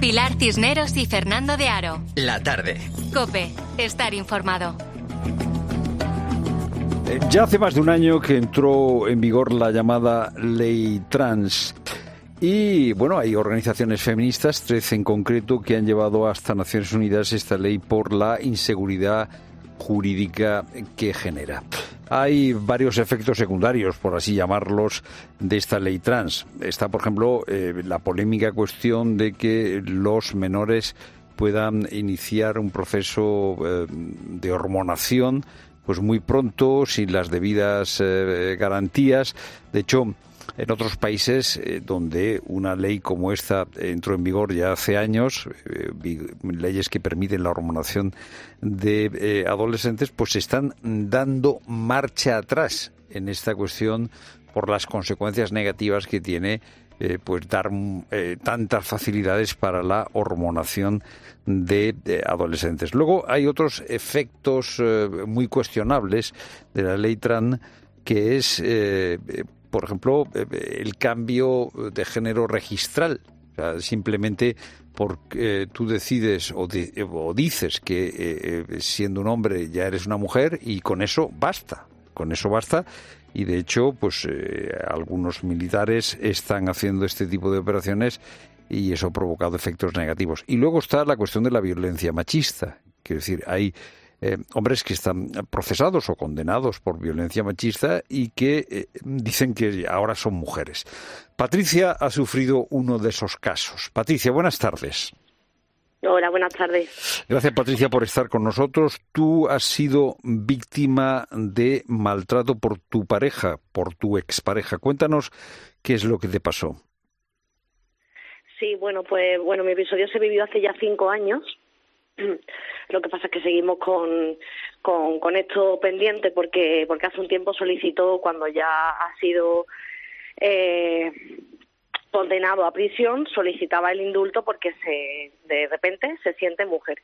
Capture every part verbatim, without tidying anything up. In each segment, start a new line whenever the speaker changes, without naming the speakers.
Pilar Cisneros y Fernando de Aro.
La tarde.
COPE. Estar informado.
Ya hace más de un año que entró en vigor la llamada Ley Trans. Y, bueno, hay organizaciones feministas, trece en concreto, que han llevado hasta Naciones Unidas esta ley por la inseguridad jurídica que genera. Hay varios efectos secundarios, por así llamarlos, de esta ley trans. Está, por ejemplo, eh, la polémica cuestión de que los menores puedan iniciar un proceso eh, de hormonación pues muy pronto, sin las debidas eh, garantías. De hecho, en otros países eh, donde una ley como esta entró en vigor ya hace años, eh, leyes que permiten la hormonación de eh, adolescentes, pues se están dando marcha atrás en esta cuestión por las consecuencias negativas que tiene eh, pues dar eh, tantas facilidades para la hormonación de, de adolescentes. Luego hay otros efectos eh, muy cuestionables de la ley trans, que es eh, por ejemplo, el cambio de género registral. O sea, simplemente porque eh, tú decides o, de, o dices que eh, siendo un hombre ya eres una mujer, y con eso basta. Con eso basta. Y de hecho, pues eh, algunos militares están haciendo este tipo de operaciones y eso ha provocado efectos negativos. Y luego está la cuestión de la violencia machista. Quiero decir, hay Eh, hombres que están procesados o condenados por violencia machista y que eh, dicen que ahora son mujeres. Patricia ha sufrido uno de esos casos. Patricia, buenas tardes.
Hola, buenas tardes.
Gracias, Patricia, por estar con nosotros. Tú has sido víctima de maltrato por tu pareja, por tu expareja. Cuéntanos qué es lo que te pasó.
Sí, bueno, pues bueno, mi episodio se vivió hace ya cinco años. Lo que pasa es que seguimos con, con, con esto pendiente porque porque hace un tiempo solicitó, cuando ya ha sido eh, condenado a prisión, solicitaba el indulto porque se de repente se siente mujer.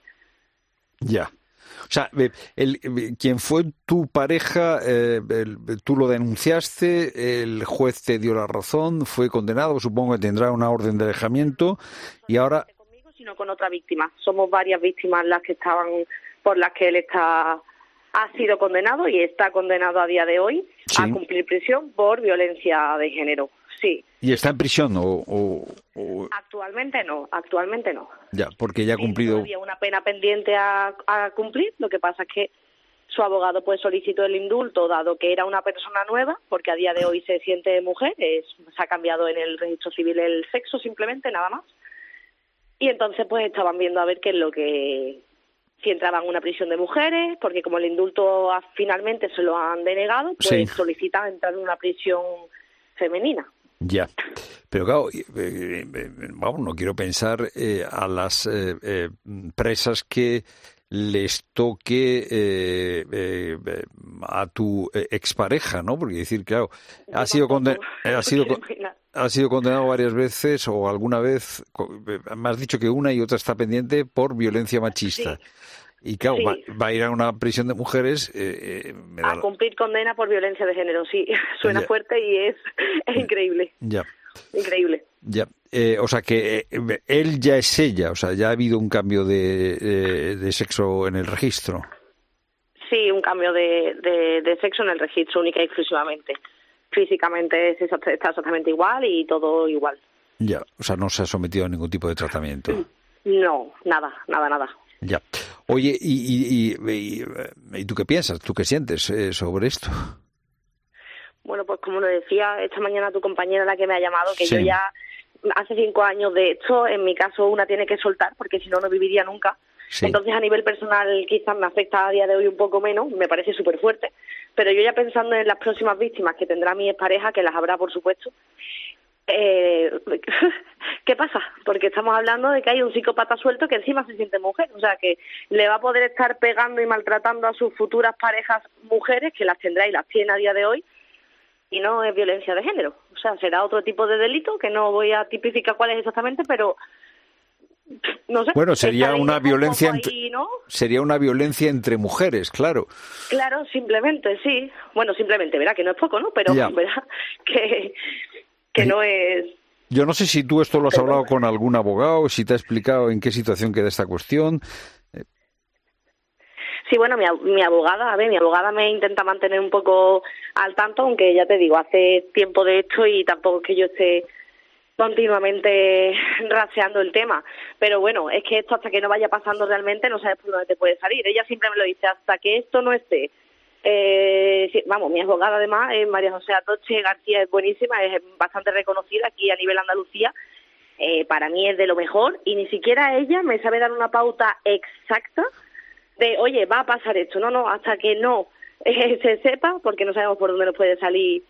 Ya. O sea, el, el, quien fue tu pareja, eh, el, tú lo denunciaste, el juez te dio la razón, fue condenado, supongo que tendrá una orden de alejamiento y ahora...
sino con otra víctima. Somos varias víctimas las que estaban, por las que él está ha sido condenado y está condenado a día de hoy sí. a cumplir prisión por violencia de género. Sí.
¿Y está en prisión o, o, o...
Actualmente no, actualmente no.
Ya, porque ya ha cumplido...
Sí, todavía una pena pendiente a, a cumplir. Lo que pasa es que su abogado pues solicitó el indulto, dado que era una persona nueva, porque a día de hoy se siente mujer, es, se ha cambiado en el registro civil el sexo simplemente, nada más. Y entonces pues estaban viendo a ver qué es lo que... si entraban en una prisión de mujeres, porque como el indulto finalmente se lo han denegado, pues sí. solicitan entrar en una prisión femenina.
Ya, pero claro, eh, eh, vamos, no quiero pensar eh, a las eh, eh, presas que les toque eh, eh, a tu expareja, ¿no? Porque decir, claro, ha sido, conden- ha sido ha sido condenado varias veces o alguna vez, me has dicho que una y otra está pendiente por violencia machista. Sí. Y claro, sí. va, va a ir a una prisión de mujeres... Eh, eh, me da
a cumplir condena por violencia de género, sí. Suena ya. fuerte y es, es increíble.
Ya.
Increíble.
Ya. Eh, o sea que eh, él ya es ella, o sea, ya ha habido un cambio de, de, de sexo en el registro.
Sí, un cambio de, de, de sexo en el registro única y exclusivamente. Físicamente es, está exactamente igual y todo igual.
Ya, o sea, no se ha sometido a ningún tipo de tratamiento.
No, nada, nada, nada.
Ya. Oye, ¿y, y, y, y tú qué piensas? ¿Tú qué sientes eh, sobre esto?
Bueno, pues como lo decía esta mañana tu compañera, la que me ha llamado, que sí. yo ya hace cinco años de esto, en mi caso una tiene que soltar, porque si no, no viviría nunca. Sí. Entonces, a nivel personal, quizás me afecta a día de hoy un poco menos, me parece súper fuerte, pero yo ya pensando en las próximas víctimas que tendrá mi expareja, que las habrá, por supuesto, eh, ¿qué pasa? Porque estamos hablando de que hay un psicópata suelto que encima se siente mujer, o sea, que le va a poder estar pegando y maltratando a sus futuras parejas mujeres, que las tendrá y las tiene a día de hoy, y no es violencia de género. O sea, será otro tipo de delito, que no voy a tipificar cuál es exactamente, pero... No sé,
bueno, sería una violencia entre,
ahí, ¿no?
sería una violencia entre mujeres, claro.
Claro, simplemente, sí. Bueno, simplemente, verá que no es poco, ¿no? Pero
ya.
verá que, que no es
Yo no sé si tú esto lo has hablado con algún abogado, si te ha explicado en qué situación queda esta cuestión.
Sí, bueno, mi, mi abogada, a ver, mi abogada me intenta mantener un poco al tanto, aunque ya te digo, hace tiempo de esto y tampoco es que yo esté continuamente raseando el tema. Pero bueno, es que esto hasta que no vaya pasando realmente no sabes por dónde te puede salir. Ella siempre me lo dice, hasta que esto no esté. Eh, sí, vamos, mi abogada además es María José Atoche García, es buenísima, es bastante reconocida aquí a nivel Andalucía. Eh, para mí es de lo mejor y ni siquiera ella me sabe dar una pauta exacta de, oye, va a pasar esto. No, no, hasta que no eh, se sepa, porque no sabemos por dónde nos puede salir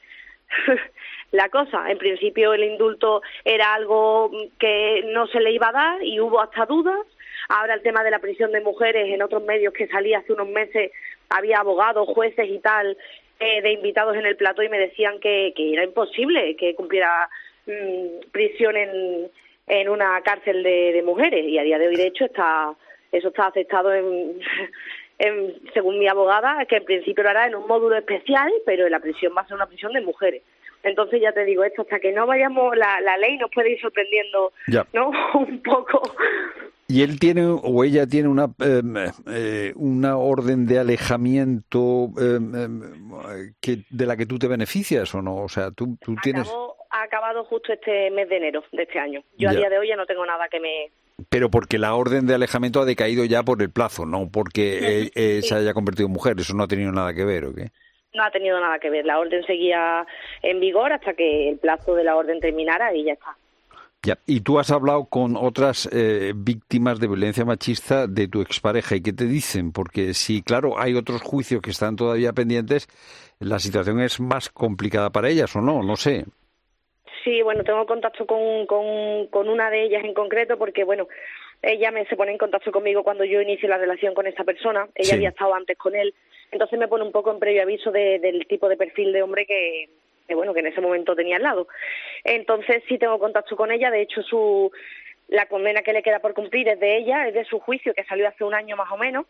la cosa. En principio el indulto era algo que no se le iba a dar y hubo hasta dudas. Ahora el tema de la prisión de mujeres, en otros medios que salía hace unos meses, había abogados, jueces y tal, eh, de invitados en el plató y me decían que, que era imposible que cumpliera mmm, prisión en, en una cárcel de, de mujeres. Y a día de hoy, de hecho, está eso está aceptado en, en, según mi abogada, que en principio lo hará en un módulo especial, pero en la prisión va a ser una prisión de mujeres. Entonces ya te digo esto, hasta que no vayamos, la, la ley nos puede ir sorprendiendo, ya, ¿no? Un poco.
¿Y él tiene o ella tiene una eh, eh, una orden de alejamiento eh, eh, que de la que tú te beneficias o no? O sea, tú, tú tienes...
Acabó, ha acabado justo este mes de enero de este año. Yo ya. A día de hoy ya no tengo nada que me...
Pero porque la orden de alejamiento ha decaído ya por el plazo, no porque eh, eh, sí. se haya convertido en mujer. Eso no ha tenido nada que ver, ¿o qué?
No ha tenido nada que ver. La orden seguía en vigor hasta que el plazo de la orden terminara y ya está.
Ya. ¿Y tú has hablado con otras eh, víctimas de violencia machista de tu expareja? ¿Y qué te dicen? Porque si, claro, hay otros juicios que están todavía pendientes, la situación es más complicada para ellas, ¿o no? No sé.
Sí, bueno, tengo contacto con, con, con una de ellas en concreto porque, bueno, ella me se pone en contacto conmigo cuando yo inicio la relación con esta persona. Ella sí. había estado antes con él. Entonces me pone un poco en previo aviso de, del tipo de perfil de hombre que... que bueno, que en ese momento tenía al lado. Entonces sí tengo contacto con ella, de hecho su la condena que le queda por cumplir es de ella, es de su juicio que salió hace un año más o menos,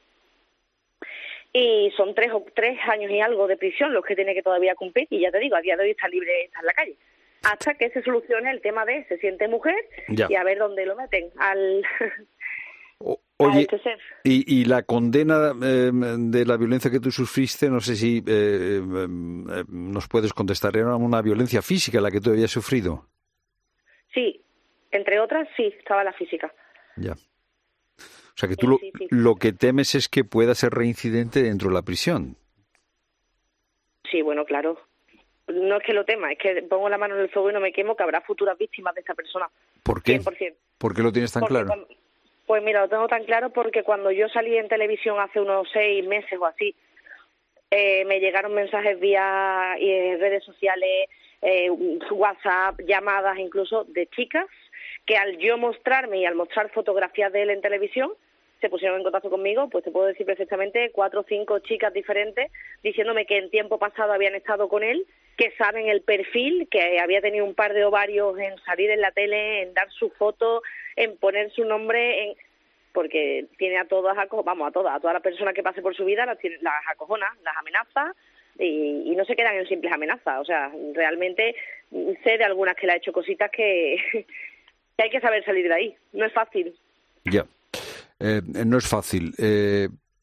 y son tres o tres años y algo de prisión los que tiene que todavía cumplir, y ya te digo, a día de hoy está libre, está en la calle, hasta que se solucione el tema de se siente mujer ya. Y a ver dónde lo meten, al...
O, oye, y, y la condena eh, de la violencia que tú sufriste, no sé si eh, eh, nos puedes contestar, ¿era una violencia física la que tú habías sufrido?
Sí, entre otras sí, estaba la física.
Ya. O sea que tú sí, lo, sí, sí. lo que temes es que pueda ser reincidente dentro de la prisión.
Sí, bueno, claro. No es que lo tema, es que pongo la mano en el fuego y no me quemo, que habrá futuras víctimas de esta persona.
¿Por qué?
cien por ciento.
¿Por qué lo tienes tan
Porque
claro?
Cuando... Pues mira, lo tengo tan claro porque cuando yo salí en televisión hace unos seis meses o así, eh, me llegaron mensajes vía eh, redes sociales, eh, WhatsApp, llamadas incluso de chicas que al yo mostrarme y al mostrar fotografías de él en televisión se pusieron en contacto conmigo, pues te puedo decir perfectamente cuatro o cinco chicas diferentes diciéndome que en tiempo pasado habían estado con él, que saben el perfil, que había tenido un par de ovarios en salir en la tele, en dar su foto, en poner su nombre, en porque tiene a todas, vamos, a todas, a todas las personas que pase por su vida las, las acojona, las amenaza y, y no se quedan en simples amenazas. O sea, realmente sé de algunas que le ha hecho cositas que, que hay que saber salir de ahí. No es fácil.
Ya, eh, no es fácil. Eh...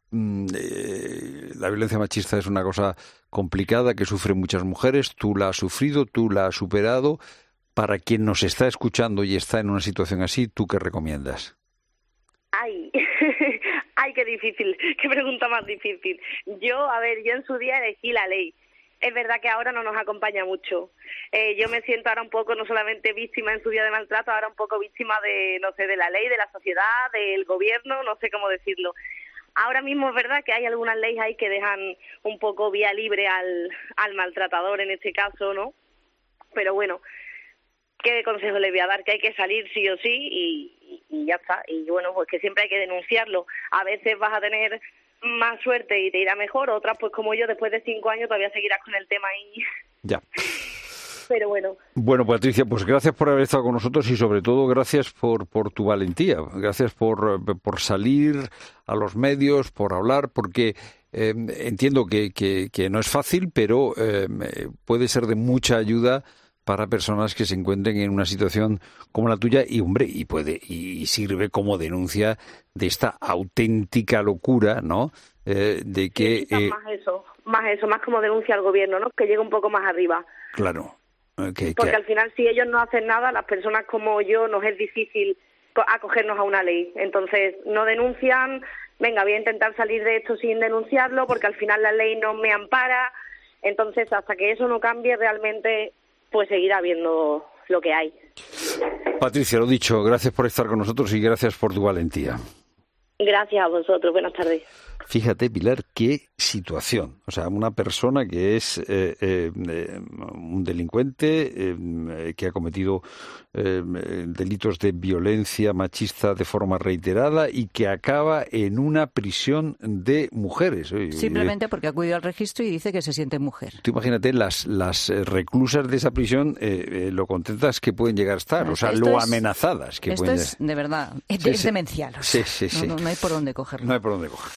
Eh, la violencia machista es una cosa complicada que sufren muchas mujeres. Tú la has sufrido, tú la has superado. Para quien nos está escuchando y está en una situación así, ¿tú qué recomiendas?
Ay, ay, qué difícil, qué pregunta más difícil. Yo, a ver, yo en su día elegí la ley. Es verdad que ahora no nos acompaña mucho. Eh, yo me siento ahora un poco, no solamente víctima en su día de maltrato, ahora un poco víctima de, no sé, de la ley, de la sociedad, del gobierno, no sé cómo decirlo. Ahora mismo es verdad que hay algunas leyes ahí que dejan un poco vía libre al, al maltratador en este caso, ¿no? Pero bueno, ¿qué consejo le voy a dar? Que hay que salir sí o sí y, y ya está. Y bueno, pues que siempre hay que denunciarlo. A veces vas a tener más suerte y te irá mejor, otras pues como yo, después de cinco años todavía seguirás con el tema ahí.
Ya.
Pero bueno.
Bueno, Patricia, pues gracias por haber estado con nosotros y sobre todo gracias por, por tu valentía. Gracias por, por salir a los medios, por hablar, porque eh, entiendo que, que, que no es fácil, pero eh, puede ser de mucha ayuda para personas que se encuentren en una situación como la tuya y, hombre, y puede y, y sirve como denuncia de esta auténtica locura, ¿no? Eh, de que...
Sí, eh, más eso, más eso, más como denuncia al gobierno, ¿no? Que llegue un poco más arriba.
Claro. Que,
Porque
que...
al final, si ellos no hacen nada, las personas como yo nos es difícil acogernos a una ley. Entonces, no denuncian, venga, voy a intentar salir de esto sin denunciarlo, porque al final la ley no me ampara. Entonces, hasta que eso no cambie, realmente, pues seguirá habiendo lo que hay.
Patricia, lo dicho, gracias por estar con nosotros y gracias por tu valentía.
Gracias a vosotros, buenas tardes.
Fíjate, Pilar, qué situación. O sea, una persona que es eh, eh, un delincuente eh, que ha cometido eh, delitos de violencia machista de forma reiterada y que acaba en una prisión de mujeres.
Simplemente porque ha acudido al registro y dice que se siente mujer.
Tú imagínate las, las reclusas de esa prisión, eh, eh, lo contentas que pueden llegar a estar, o sea,
esto
lo
es,
amenazadas que
esto
pueden
es,
llegar.
de verdad, es,
sí,
es
sí.
demencial. O
sí,
sea,
sí, sí.
No, no, no hay por dónde cogerlo.
No hay por dónde coger.